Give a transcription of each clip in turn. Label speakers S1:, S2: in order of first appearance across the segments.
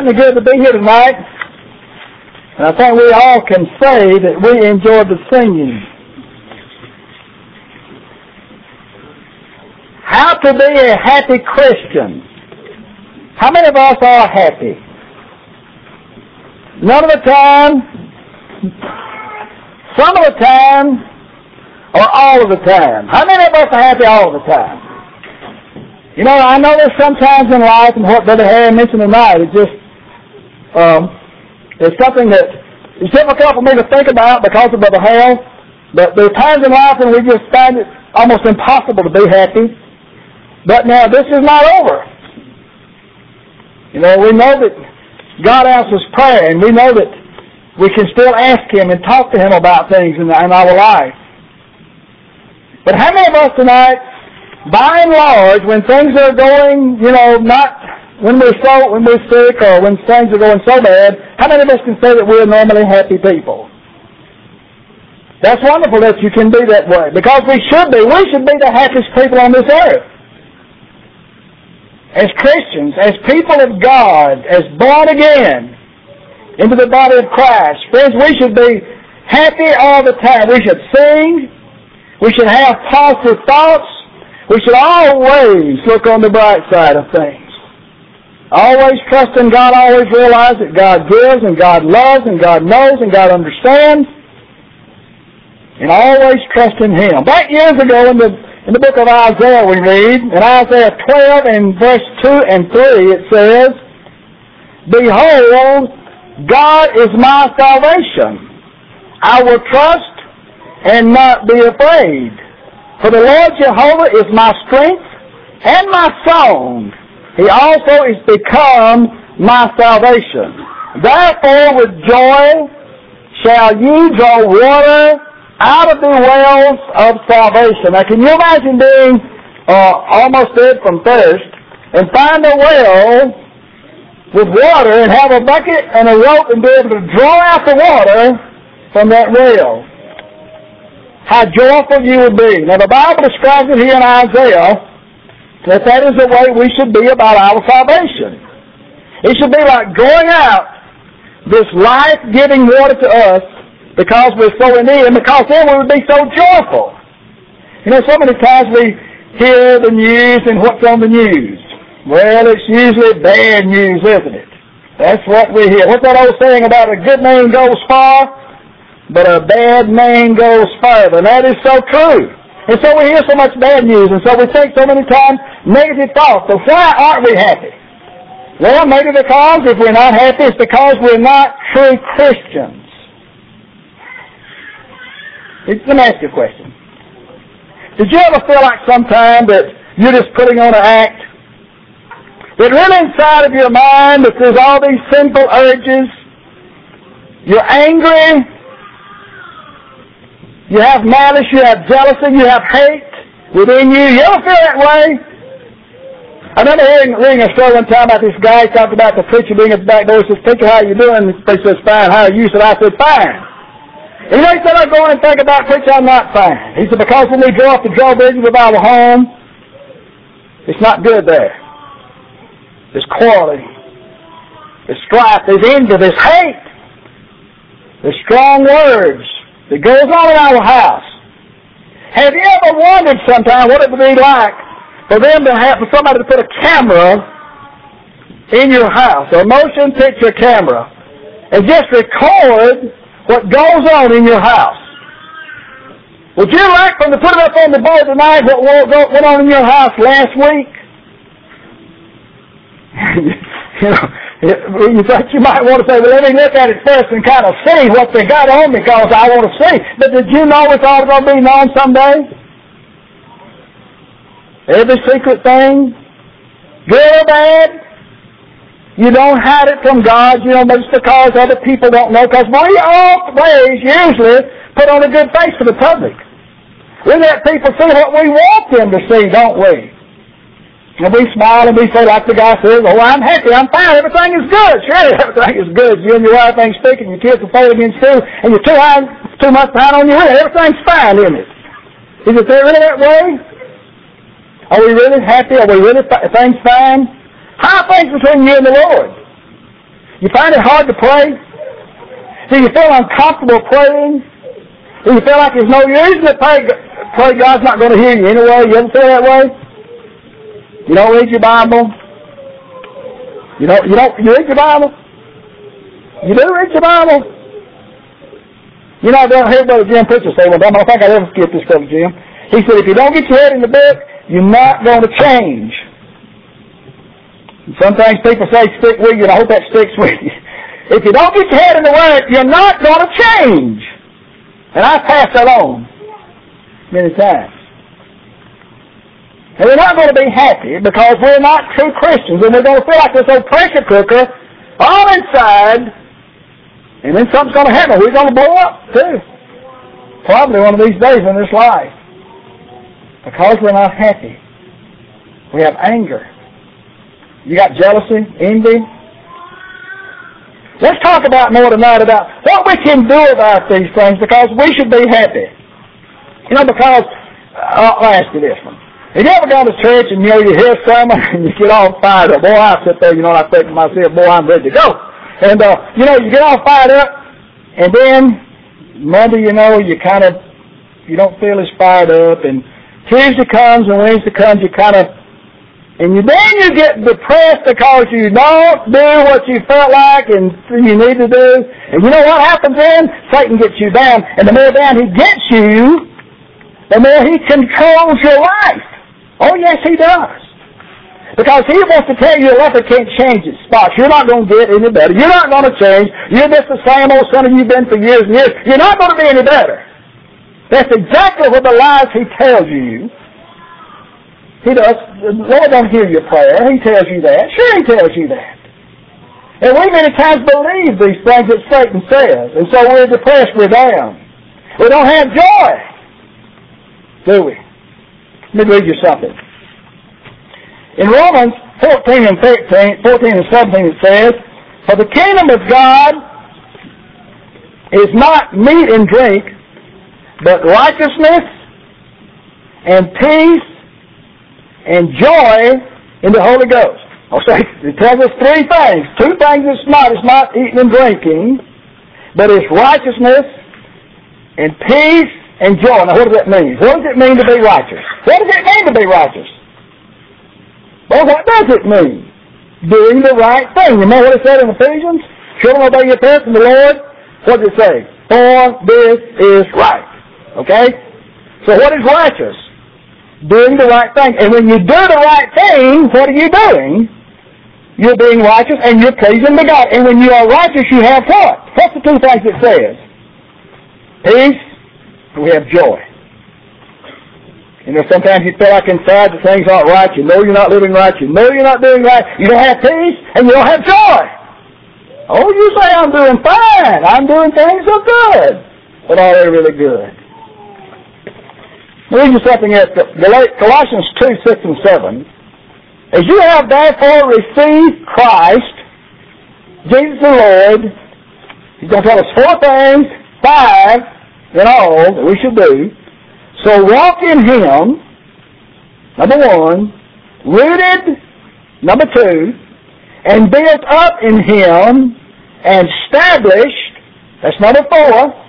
S1: certainly good to be here tonight. And I think we all can say that we enjoyed the singing. How to be a happy Christian. How many of us are happy? None of the time, some of the time, or all of the time? How many of us are happy all of the time? You know, I know there's sometimes in life, and what Brother Harry mentioned tonight, it's just, it's something that is difficult for me to think about because of Brother Hale, but there are times in life when we just find it almost impossible to be happy. But now, this is not over. You know, we know that God answers prayer, and we know that we can still ask Him and talk to Him about things in our life. But how many of us tonight, by and large, when things are going, you know, not when we're sick or when things are going so bad, how many of us can say that we're normally happy people? That's wonderful that you can be that way, because we should be. We should be the happiest people on this earth. As Christians, as people of God, as born again into the body of Christ, friends, we should be happy all the time. We should sing. We should have positive thoughts. We should always look on the bright side of things. Always trust in God, always realize that God gives and God loves and God knows and God understands. And always trust in Him. Back years ago in the book of Isaiah we read, in Isaiah 12 and verse 2 and 3 it says, "Behold, God is my salvation. I will trust and not be afraid. For the Lord Jehovah is my strength and my song. He also is become my salvation. Therefore with joy shall ye draw water out of the wells of salvation." Now can you imagine being almost dead from thirst and find a well with water and have a bucket and a rope and be able to draw out the water from that well? How joyful you would be. Now the Bible describes it here in Isaiah that is the way we should be about our salvation. It should be like going out, this life-giving water to us, because we're so in need, and because then we would be so joyful. You know, so many times we hear the news and what's on the news. Well, it's usually bad news, isn't it? That's what we hear. What's that old saying about a good name goes far, but a bad name goes further? And that is so true. And so we hear so much bad news, and so we think so many times negative thoughts. So why aren't we happy? Well, maybe because if we're not happy, it's because we're not true Christians. Let me ask you a question. Did you ever feel like sometime that you're just putting on an act? That really inside of your mind that there's all these sinful urges? You're angry. You have malice, you have jealousy, you have hate within you. You ever feel that way? I remember reading a story one time about this guy. He talked about the preacher being at the back door. He says, "Preacher, how you doing?" The preacher says, "Fine. How are you?" I said, "Fine." And you know, he said, "I go in and think about, preacher, I'm not fine." He said, "Because when we draw off the drawbridge of our home, it's not good there. There's quarreling. There's strife. There's envy. There's hate. There's strong words that goes on in our house." Have you ever wondered sometime what it would be like for somebody to put a camera in your house, a motion picture camera, and just record what goes on in your house? Would you like them to put it up on the board tonight, what went on in your house last week? You know, you thought you might want to say, "Well, let me look at it first and kind of see what they got on because I want to see." But did you know it's all going to be known someday? Every secret thing, good or bad, you don't hide it from God, you know, just because other people don't know, because we always usually put on a good face for the public. We let people see what we want them to see, don't we? And we smile and we say, like the guy says, "Oh, I'm happy, I'm fine, everything is good." Surely everything is good. You and your wife ain't speaking, your kids are failing in school, and you're too much behind on your rent. Everything's fine, isn't it? Is it really that way? Are we really happy? Are we really things fine? How are things between you and the Lord? You find it hard to pray? Do you feel uncomfortable praying? Do you feel like there's no reason to pray God's not going to hear you anyway? You ever feel that way? You don't read your Bible? You read your Bible? You do read your Bible? You know, I don't hear Brother Jim Pritchard say one time, I don't think I'll ever forget this, Brother Jim. He said, if you don't get your head in the book, you're not going to change. And sometimes people say stick with you, and I hope that sticks with you. If you don't get your head in the Word, you're not going to change. And I pass that on many times. And we're not going to be happy because we're not true Christians, and we're going to feel like this old pressure cooker all inside, and then something's going to happen. We're going to blow up, too. Probably one of these days in this life. Because we're not happy. We have anger. You got jealousy, envy. Let's talk about more tonight about what we can do about these things because we should be happy. You know, because, I'll ask you this one. Have you ever gone to church and, you hear a sermon and you get all fired up? Boy, I sit there, and I think to myself, boy, I'm ready to go. And, you get all fired up, and then Monday, you don't feel as fired up, and Tuesday comes and Wednesday comes, then you get depressed because you don't do what you felt like and you need to do. And you know what happens then? Satan gets you down, and the more down he gets you, the more he controls your life. Oh, yes, he does. Because he wants to tell you life can't change its spots. You're not going to get any better. You're not going to change. You're just the same old sinner you've been for years and years. You're not going to be any better. That's exactly what the lies he tells you. He does. The Lord don't hear your prayer. He tells you that. Sure, he tells you that. And we many times believe these things that Satan says. And so we're depressed. We're down. We don't have joy. Do we? Let me read you something. In Romans 14 and 17 it says, for the kingdom of God is not meat and drink, but righteousness and peace and joy in the Holy Ghost. It tells us three things. Two things it's not. It's not eating and drinking, but it's righteousness and peace and joy. Now what does that mean? What does it mean to be righteous? What does it mean to be righteous? Well, what does it mean? Doing the right thing. Remember what it said in Ephesians? Children, obey your parents in the Lord. What did it say? For this is right. Okay? So what is righteous? Doing the right thing. And when you do the right thing, what are you doing? You're being righteous and you're pleasing to God. And when you are righteous, you have what? What's the two things it says? Peace, and we have joy. Sometimes you feel like inside the things aren't right. You know you're not living right. You know you're not doing right. You don't have peace, and you don't have joy. Oh, you say, I'm doing fine. I'm doing things so good. But are they really good? Read you something at Colossians 2, 6 and 7. As you have therefore received Christ, Jesus the Lord, he's going to tell us 5 in all that we should do. So walk in Him, number 1, rooted, number 2, and built up in Him, and established, that's number 4.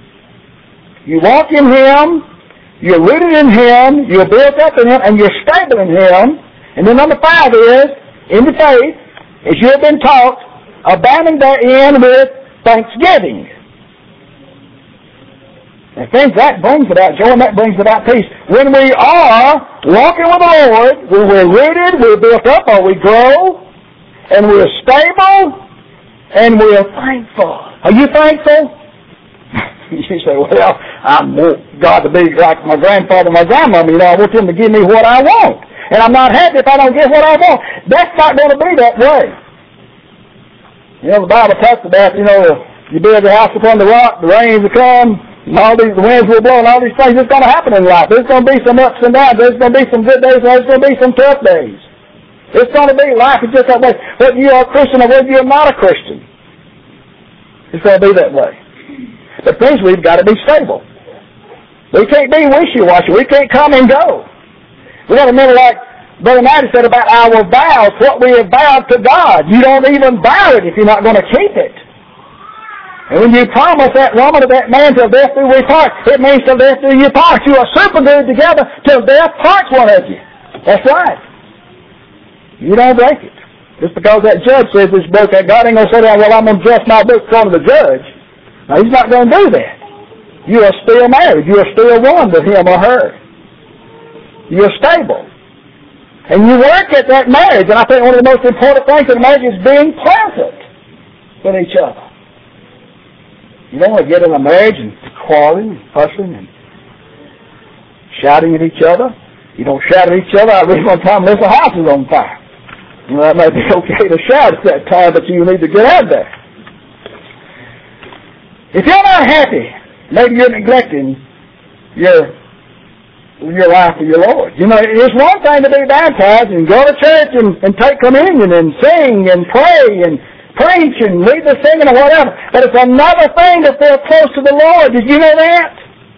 S1: You walk in Him, you're rooted in Him, you're built up in Him, and you're stable in Him. And then number 5 is, in the faith, as you have been taught, abounding therein with thanksgiving. And friends, that brings about joy and that brings about peace. When we are walking with the Lord, when we're rooted, we're built up, or we grow, and we're stable, and we're thankful. Are you thankful? You say, well, I want God to be like my grandfather and my grandmother. I want them to give me what I want. And I'm not happy if I don't get what I want. That's not going to be that way. The Bible talks about, you build your house upon the rock, the rains will come, and the winds will blow, and all these things. It's going to happen in life. There's going to be some ups and downs. There's going to be some good days, and there's going to be some tough days. It's going to be, life is just that way. Whether you are a Christian or whether you're not a Christian, it's going to be that way. But things, we've got to be stable. We can't be wishy-washy. We can't come and go. We got to remember, like Brother Matty said about our vows, what we have vowed to God. You don't even vow it if you're not going to keep it. And when you promise that woman or that man till death do we part, it means till death do you part. You are super glued together till death parts one of you. That's right. You don't break it. Just because that judge says it's broken, God ain't going to say that, well, I'm going to adjust my book in front of the judge. No, he's not going to do that. You are still married. You are still one with him or her. You are stable. And you work at that marriage. And I think one of the most important things in marriage is being pleasant with each other. You don't want to get in a marriage and quarreling and fussing and shouting at each other. You don't shout at each other. I read one time, unless the house is on fire. You know, that might be okay to shout at that time, but you need to get out of there. If you're not happy, maybe you're neglecting your life for your Lord. You know, it's one thing to be baptized and go to church and take communion and sing and pray and preach and lead the singing or whatever. But it's another thing to feel close to the Lord. Did you know that?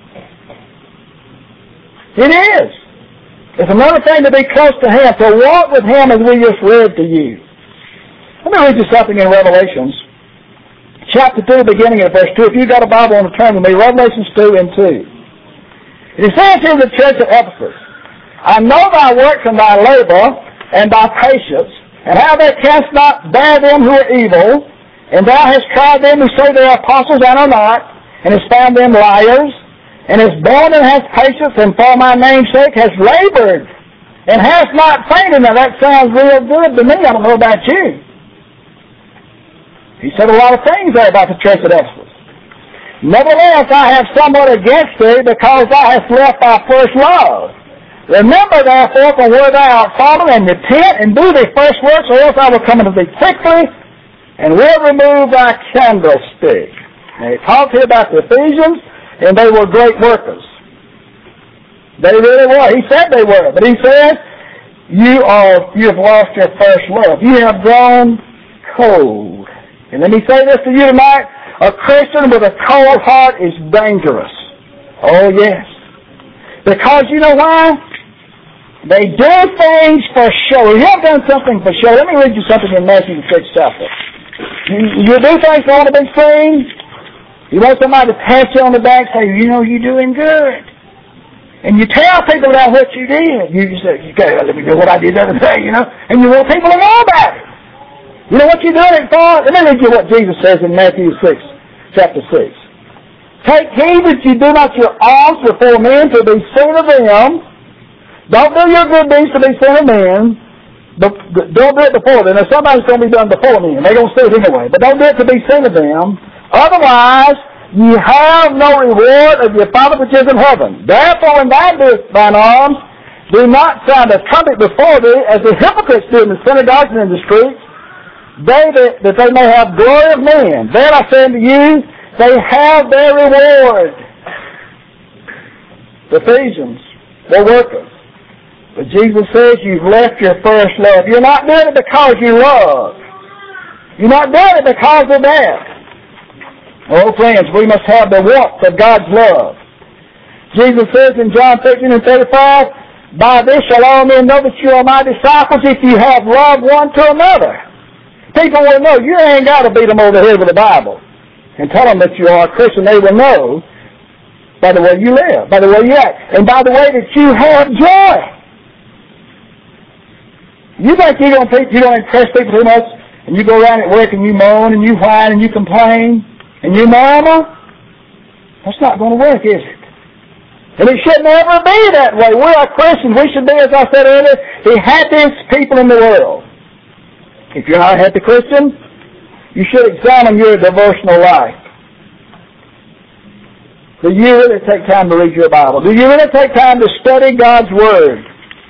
S1: It is. It's another thing to be close to Him, to walk with Him as we just read to you. Let me read you something in Revelations. Chapter 2, beginning at verse 2. If you've got a Bible on the turn with me, Revelations 2 and 2. It says in the church of Ephesus, I know thy works and thy labor and thy patience, and how thou canst not bear them who are evil, and thou hast tried them who say they are apostles and are not, and hast found them liars, and hast borne and hast patience, and for my name's sake hast labored, and hast not fainted. Now that sounds real good to me. I don't know about you. He said a lot of things there about the church at Ephesus. Nevertheless, I have somewhat against thee, because thou hast left thy first love. Remember therefore from where thou art fallen, and repent, and do thy first works, or else I will come unto thee quickly, and will remove thy candlestick. Now he talked here about the Ephesians, and they were great workers. They really were. He said they were, but he says, you have lost your first love. You have grown cold. And let me say this to you tonight, a Christian with a cold heart is dangerous. Oh yes. Because you know why? They do things for show. You have done something for show. Let me read you something in Matthew the 6th chapter. You do things for want to be seen. You want somebody to pat you on the back and say, you know, you're doing good. And you tell people about what you did. You just say, okay, let me do what I did the other day, you know. And you want people to know about it. You know what you're doing it for? Let me read you what Jesus says in Matthew 6, chapter 6. Take heed that you do not your alms before men to be seen of them. Don't do your good deeds to be seen of men. Don't do it before them. Now, somebody's going to be done before men. They're going to see it anyway. But don't do it to be seen of them. Otherwise, ye have no reward of your Father which is in heaven. Therefore, when thou doest thine alms, do not sound a trumpet before thee, as the hypocrites do in the synagogues and in the streets, that they may have glory of men. Then I say unto you, they have their reward. The Ephesians were workers. But Jesus says you've left your first love. You're not doing it because you love. You're not doing it because of that. Oh, friends, we must have the warmth of God's love. Jesus says in John 13 and 35, by this shall all men know that you are my disciples if you have love one to another. People will know. You ain't got to beat them over the head with the Bible and tell them that you are a Christian. They will know by the way you live, by the way you act, and by the way that you have joy. You think you don't impress people too much, and you go around at work and you moan and you whine and you complain and you murmur? That's not going to work, is it? And it should never be that way. We are Christians. We should be, as I said earlier, the happiest people in the world. If you're not a happy Christian, you should examine your devotional life. Do you really take time to read your Bible? Do you really take time to study God's Word?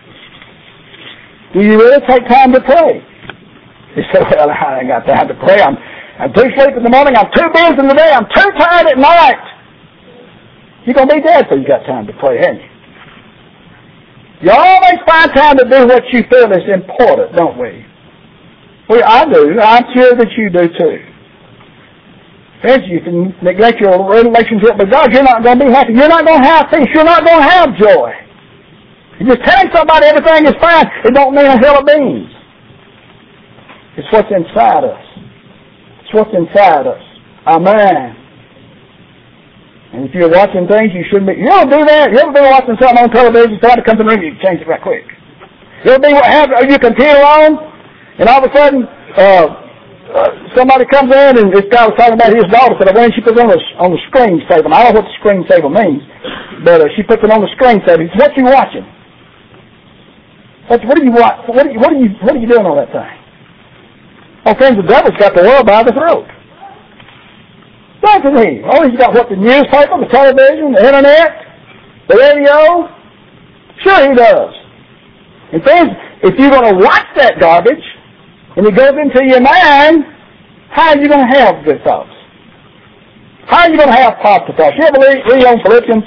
S1: Do you really take time to pray? You say, well, I ain't got time to pray. I'm too sleepy in the morning. I'm too busy in the day. I'm too tired at night. You're going to be dead before you got time to pray, haven't you? You always find time to do what you feel is important, don't we? Well, I do. I'm sure that you do too. If you can neglect your relationship with God, you're not going to be happy. You're not going to have peace. You're not going to have joy. And just telling somebody everything is fine, it don't mean a hill of beans. It's what's inside us. It's what's inside us. Our mind. And if you're watching things you shouldn't be... You ever do that? You ever been watching something on television, somebody comes in the room, you change it right quick. You ever be what happens? Are your computer on? And all of a sudden, somebody comes in and this guy was talking about his daughter. Said, when she puts it on the screensaver. I don't know what the screensaver means, but she puts it on the screensaver. He said, what you watching? What are you watching? What are you doing on that thing? Oh, friends, the devil's got the world by the throat. Doesn't he? Oh, he's got what, the newspaper, the television, the internet, the radio? Sure he does. And friends, if you're going to watch that garbage, and it goes into your mind, how are you going to have good thoughts? How are you going to have positive thoughts? You ever read on Philippians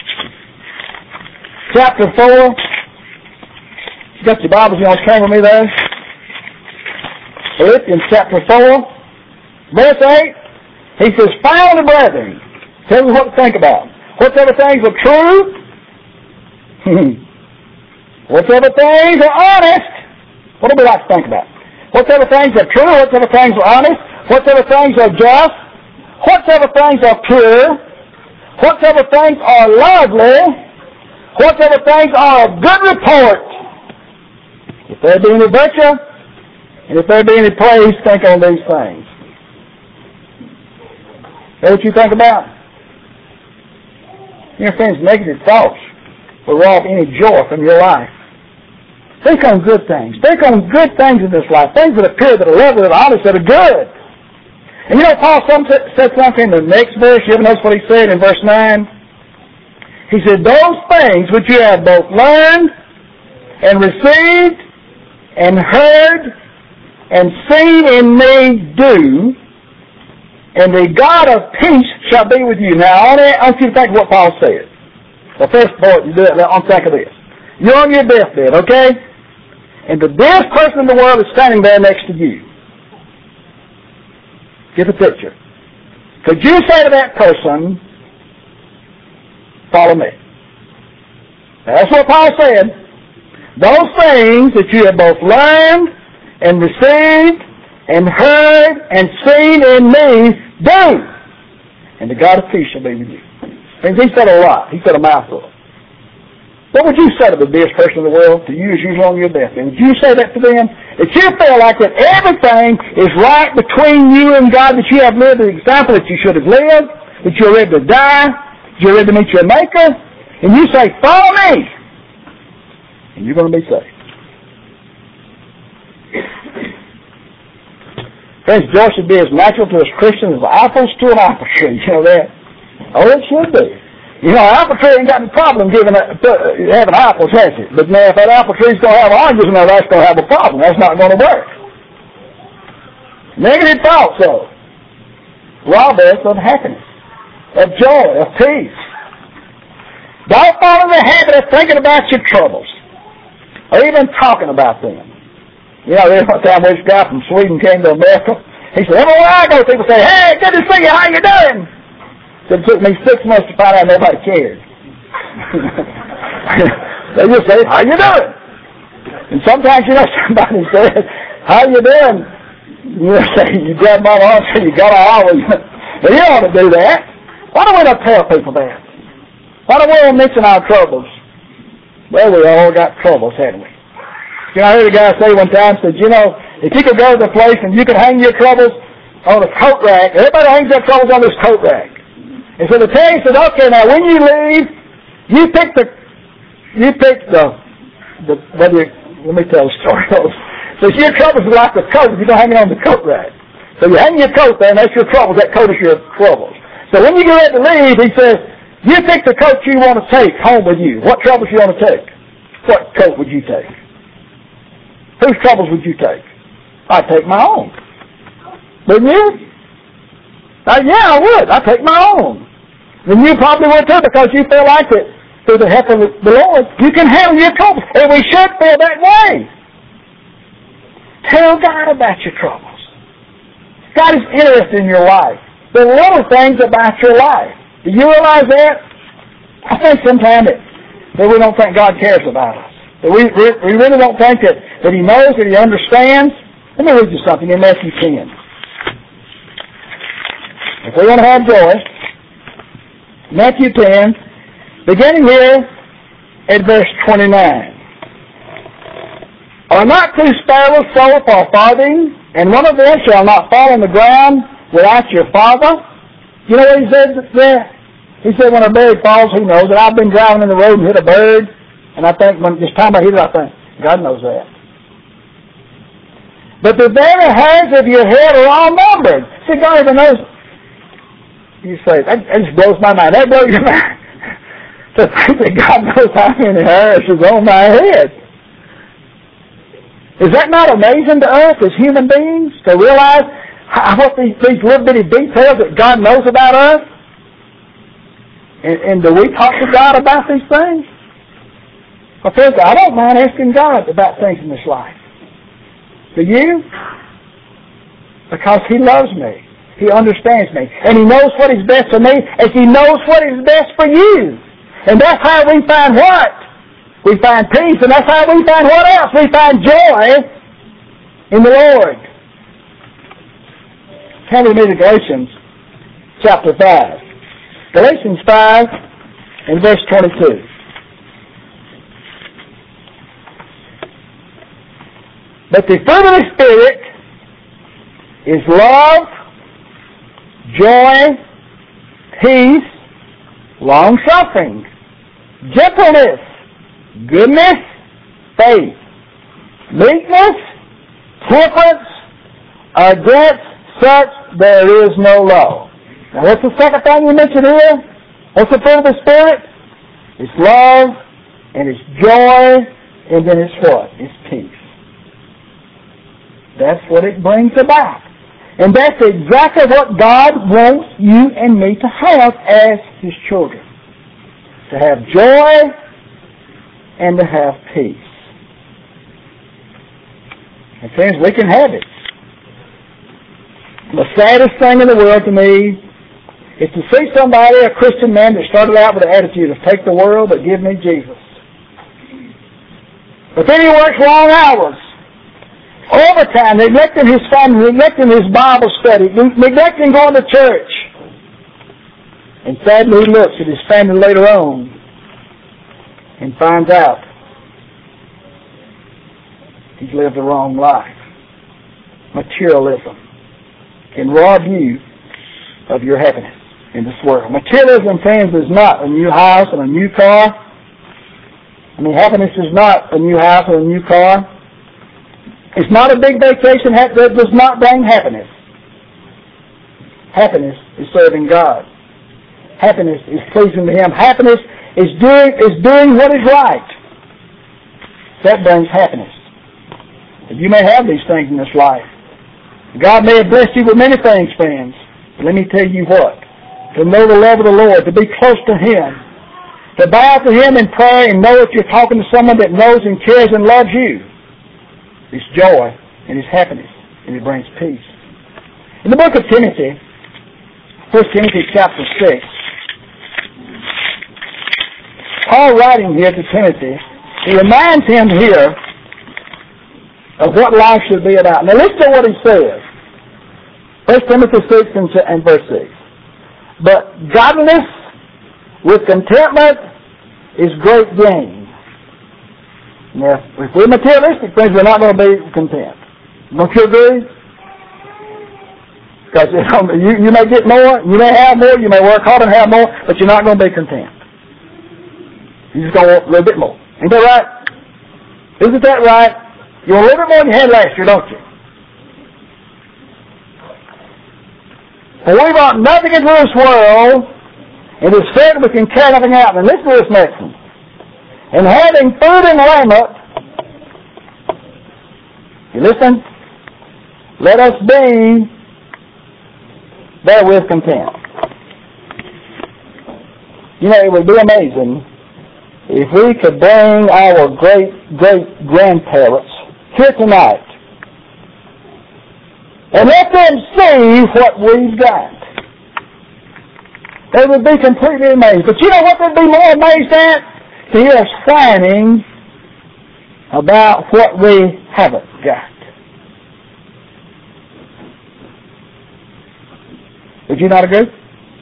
S1: chapter 4? You got your Bibles, you want to turn with me there? Philippians chapter 4, verse 8. He says, finally, brethren, tell me what to think about. Whatsoever things are true, whatsoever things are honest, what do we like to think about? Whatsoever things are true, whatsoever things are honest, whatsoever things are just, whatsoever things are pure, whatsoever things are lovely, whatsoever things are of good report, if there be any virtue, and if there be any praise, think on these things. Is that what you think about? Your friends, negative thoughts will rob any joy from your life. Think on good things. Think on good things in this life. Things that are pure, that are lovely, that are honest, that are good. And you know, Paul said something in the next verse. You ever notice what he said in verse 9? He said, those things which you have both learned and received and heard and seen in me do, and the God of peace shall be with you. Now, I want you to think of what Paul said. The first part, you do it on think of this. You're on your deathbed, okay? And the dearest person in the world is standing there next to you. Get the picture. Could you say to that person, follow me? That's what Paul said. Those things that you have both learned and received and heard and seen in me, do. And the God of peace shall be with you. And he said a lot. He said a mouthful. What would you say to the dearest person in the world, to you as usual on your deathbed? Would you say that to them? That you feel like that everything is right between you and God, that you have lived the example that you should have lived, that you're ready to die, that you're ready to meet your Maker, and you say, follow me, and you're going to be saved. Friends, joy should be as natural to us Christians as apples to an apple tree. You know that? Oh, it should be. You know, an apple tree ain't got any problem having apples, has it? But now, if that apple tree's going to have oranges, now that's going to have a problem. That's not going to work. Negative thoughts, though, rob us of happiness, of joy, of peace. Don't fall in the habit of thinking about your troubles, or even talking about them. You know, there's one time this guy from Sweden came to America. He said, everywhere I go, people say, hey, good to see you, how you doing? So it took me 6 months to find out nobody cared. They just say, how you doing? And sometimes, you know, somebody says, how you doing? You say, you grab my arm, say, you got all hours. But you don't want to do that. Why don't we not tell people that? Why don't we all mention our troubles? Well, we all got troubles, haven't we? You know, I heard a guy say one time, said, you know, if you could go to the place and you could hang your troubles on a coat rack, everybody hangs their troubles on this coat rack. And so the Terry said, okay, now when you leave, let me tell the story. So your troubles are like the coat, you're going to hang it on the coat rack. So you hang your coat there, and that's your troubles, that coat is your troubles. So when you get ready to leave, he says, you pick the coat you want to take home with you. What troubles you want to take? What coat would you take? Whose troubles would you take? I'd take my own. Wouldn't you? Yeah, I would. I'd take my own. And you probably would too, because you feel like it. Through the help of the Lord, you can handle your troubles. And we should feel that way. Tell God about your troubles. God is interested in your life. The little things about your life. Do you realize that? I think sometimes that we don't think God cares about us. That we really don't think that He knows, that He understands. Let me read you something in Matthew 10. If we want to have joy, Matthew 10, beginning here at verse 29. Are not two sparrows sold for a farthing, and one of them shall not fall on the ground without your Father? You know what He said there? He said when a bird falls, He knows it. I've been driving in the road and hit a bird, and I think when this time I hit it, I think, God knows that. But the very hairs of your head are all numbered. See, God even knows. You say, that just blows my mind. That blows your mind. To think that God knows how many hairs is on my head. Is that not amazing to us as human beings to realize what these little bitty details that God knows about us? And do we talk to God about these things? Well, friends, I don't mind asking God about things in this life. Do you? Because He loves me. He understands me. And He knows what is best for me as He knows what is best for you. And that's how we find what? We find peace, and that's how we find what else? We find joy in the Lord. Turn with me to Galatians chapter 5. Galatians 5 and verse 22. But the fruit of the Spirit is love, joy, peace, long-suffering, gentleness, goodness, faith, meekness, temperance. Against such there is no law. Now what's the second thing you mentioned here? What's the fruit of the Spirit? It's love, and it's joy, and then it's what? It's peace. That's what it brings about. And that's exactly what God wants you and me to have as His children. To have joy and to have peace. And friends, we can have it. The saddest thing in the world to me is to see somebody, a Christian man, that started out with the attitude of take the world but give me Jesus. But then he works long hours, overtime, neglecting his family, neglecting his Bible study, neglecting going to church. And sadly he looks at his family later on and finds out he's lived the wrong life. Materialism can rob you of your happiness in this world. Materialism, friends, is not a new house and a new car. I mean, happiness is not a new house or a new car. It's not a big vacation that does not bring happiness. Happiness is serving God. Happiness is pleasing to Him. Happiness is doing what is right. That brings happiness. And you may have these things in this life. God may have blessed you with many things, friends. But let me tell you what. To know the love of the Lord, to be close to Him, to bow to Him in prayer and know that you're talking to someone that knows and cares and loves you. It's joy and it's happiness, and it brings peace. In the book of Timothy, 1 Timothy chapter 6, Paul writing here to Timothy, he reminds him here of what life should be about. Now listen to what he says. 1 Timothy 6 and verse 6. But godliness with contentment is great gain. Now, if we're materialistic things, we're not going to be content. Don't you agree? Because you may get more, you may have more, you may work hard and have more, but you're not going to be content. You're just going to want a little bit more. Ain't that right? Isn't that right? You want a little bit more than you had last year, don't you? For we want nothing into this world, and it's said we can carry nothing out. And listen to this next one. And having food and raiment, you listen, let us be therewith content. You know, it would be amazing if we could bring our great-great-grandparents here tonight and let them see what we've got. They would be completely amazed. But you know what they'd be more amazed at? to hear us whining about what we haven't got. Would you not agree?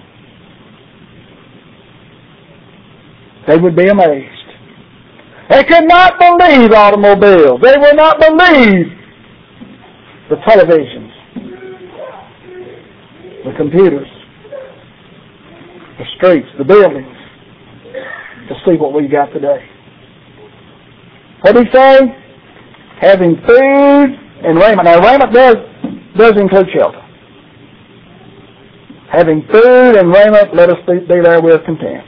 S1: They would be amazed. They could not believe automobiles. They would not believe the televisions, the computers, the streets, the buildings, to see what we got today. What did he say? Having food and raiment. Now, raiment does include shelter. Having food and raiment, let us be there with content.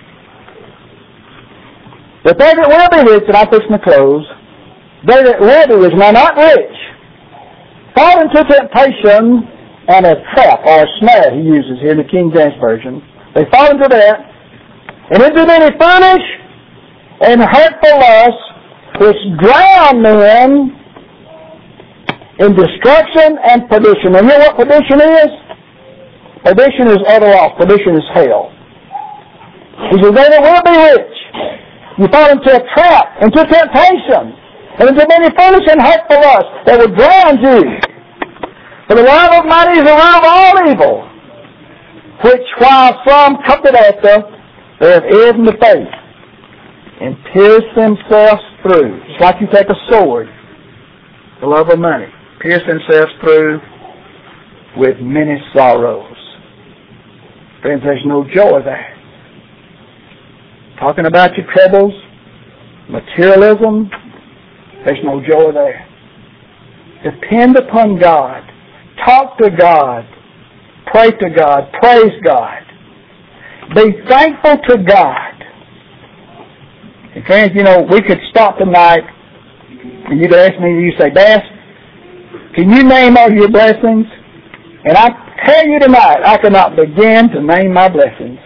S1: But they that will be rich, and I'm fixing to close, they that will be rich, now not rich, fall into temptation and a trap, or a snare, he uses here in the King James Version. They fall into that, and into many foolish and hurtful lusts, which drown men in destruction and perdition. And you know what perdition is? Perdition is utter loss. Perdition is hell. He says, they that will be rich. You fall into a trap, into temptation, and into many foolish and hurtful lusts that will drown you. For the love of money is the root of all evil, which while some covet after, they have erred from the faith, and pierce themselves through. It's like you take a sword, the love of money, pierce themselves through with many sorrows. Friends, there's no joy there. Talking about your troubles, materialism, there's no joy there. Depend upon God. Talk to God. Pray to God. Praise God. Be thankful to God. And friends, you know, we could stop tonight and you'd ask me, you say, Bass, can you name all your blessings? And I tell you tonight, I cannot begin to name my blessings.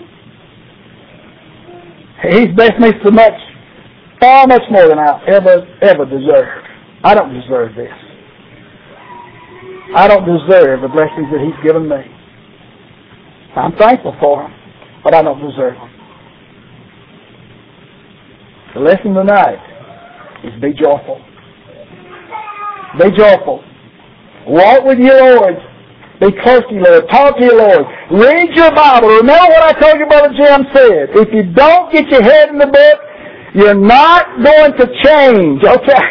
S1: He's blessed me so much, far much more than I ever deserve. I don't deserve this. I don't deserve the blessings that He's given me. I'm thankful for them, but I don't deserve them. The lesson tonight is be joyful. Be joyful. Walk with your Lord. Be close to your Lord. Talk to your Lord. Read your Bible. Remember what I told you Brother Jim said. If you don't get your head in the book, you're not going to change. Okay?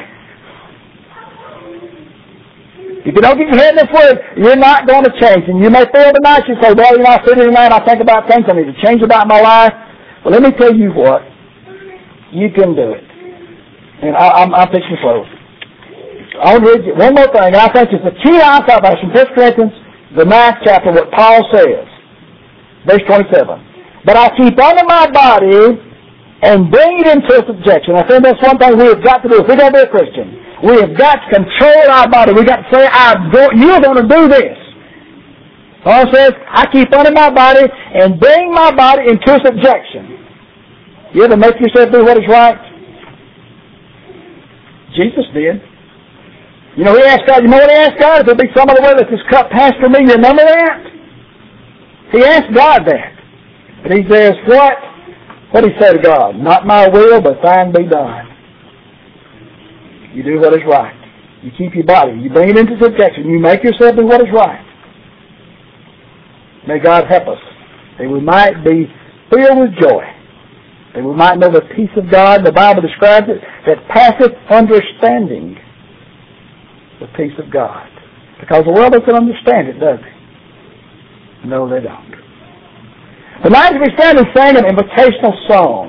S1: If you don't get your head in this word, you're not going to change. And you may feel tonight, you say, well, you know, I sit here tonight and I think about things I need to change about my life. Well, let me tell you what. You can do it. And I'm fixing to close. I want to read you one more thing, and I think it's the key to our salvation. 1 Corinthians, the 9th chapter, what Paul says. Verse 27. But I keep under my body and bring it into subjection. I think that's one thing we have got to do. If we're going to be a Christian, we have got to control our body. We've got to say, you're going to do this. Paul says, I keep under my body and bring my body into subjection. You ever make yourself do what is right? Jesus did. You know, he asked God, you know what he asked God? If there be some other way that this cup passed from me, you remember that? He asked God that. But he says, what? What did he say to God? Not my will, but thine be done. You do what is right. You keep your body. You bring it into subjection. You make yourself do what is right. May God help us that we might be filled with joy. That we might know the peace of God. The Bible describes it, that passeth understanding. The peace of God. Because the world doesn't understand it, does it? No, they don't. Tonight we stand and sing an invitational song.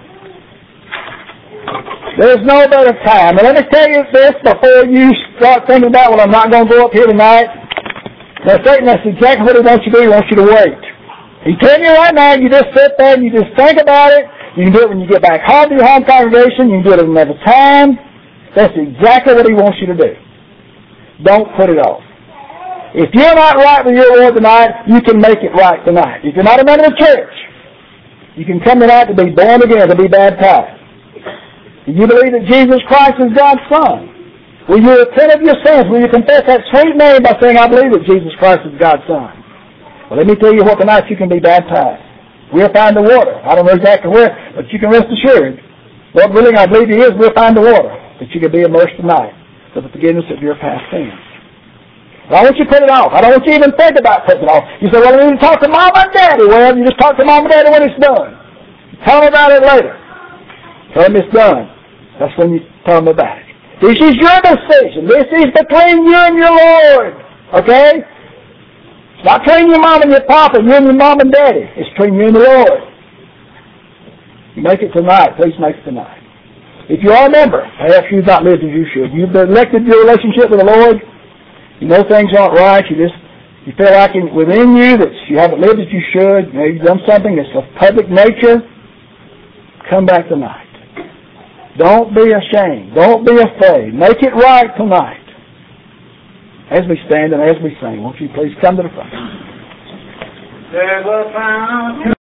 S1: There's no better time. And let me tell you this before you start thinking about, well, I'm not going to go up here tonight. Now, Satan, that's exactly what he wants you to do. He wants you to wait. He's telling you right now, you just sit there and you just think about it. You can do it when you get back home to your home congregation. You can do it at another time. That's exactly what he wants you to do. Don't put it off. If you're not right with your Lord tonight, you can make it right tonight. If you're not a member of the church, you can come tonight to be born again, to be baptized. Do you believe that Jesus Christ is God's Son? Will you repent of your sins? Will you confess that sweet name by saying, I believe that Jesus Christ is God's Son? Well, let me tell you what, tonight you can be baptized. We'll find the water. I don't know exactly where, but you can rest assured, Lord willing, I believe He is. We'll find the water that you can be immersed tonight for the forgiveness of your past sins. But I want you to put it off. I don't want you to even think about putting it off. You say, well, I need to talk to Mom and Daddy. Well, you just talk to Mom and Daddy when it's done. Tell them about it later. Tell them it's done. That's when you tell them about it. This is your decision. This is between you and your Lord. Okay? It's not between your mom and your papa, you and your mom and daddy. It's between you and the Lord. You make it tonight. Please make it tonight. If you are a member, perhaps you've not lived as you should. You've neglected your relationship with the Lord. You know things aren't right. You feel like within you that you haven't lived as you should. Maybe you've done something that's of public nature. Come back tonight. Don't be ashamed. Don't be afraid. Make it right tonight. As we stand and as we sing, won't you please come to the front?
S2: There's a fountain